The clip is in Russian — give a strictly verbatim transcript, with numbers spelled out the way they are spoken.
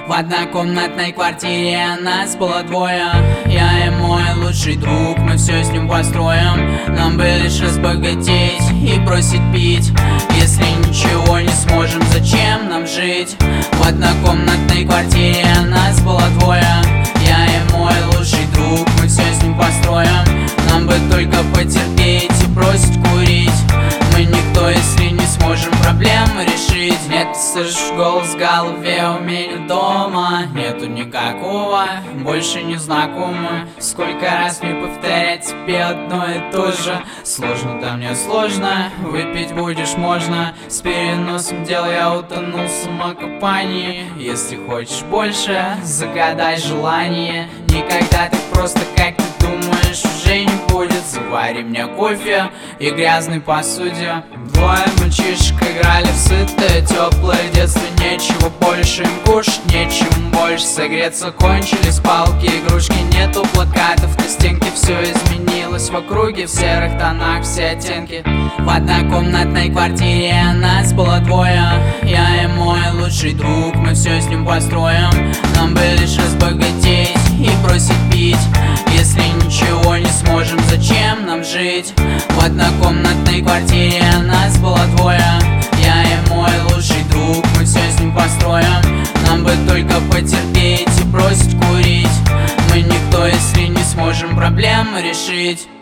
В однокомнатной квартире нас было двое, я и мой лучший друг, мы все с ним построим. Нам бы лишь разбогатеть и бросить пить. Если ничего не сможем, зачем нам жить? В однокомнатной квартире нас было двое, я и мой лучший друг, мы все с ним построим. Нам бы только потерпеть и бросить курить. Мы никто, если не сможем проблемы решить. Нет, ты слышишь голос в голове, у меня дома нету никакого, больше не знакомы. Сколько раз мне повторять тебе одно и то же? Сложно, да мне сложно, выпить будешь можно. С переносом дел я утонул в самокопании. Если хочешь больше, загадай желание. Никогда так просто, как ты думаешь, уже не будет. Завари мне кофе и грязной посуде. Двое мальчишек играли в сытое, теплое детство. Нечего больше им кушать, нечем больше согреться. Кончились палки, игрушки, нету плакатов на стенке. Все изменилось в округе, в серых тонах все оттенки. В однокомнатной квартире нас было двое, я и мой лучший друг, мы все с ним построим. Нам бы лишь разбогатеть и бросить пить. Если ничего не сможем, зачем нам жить? В однокомнатной квартире нас было двое, я и мой лучший друг, мы все с ним построим. Нам бы только потерпеть и бросить курить. Мы никто, если не сможем проблемы решить.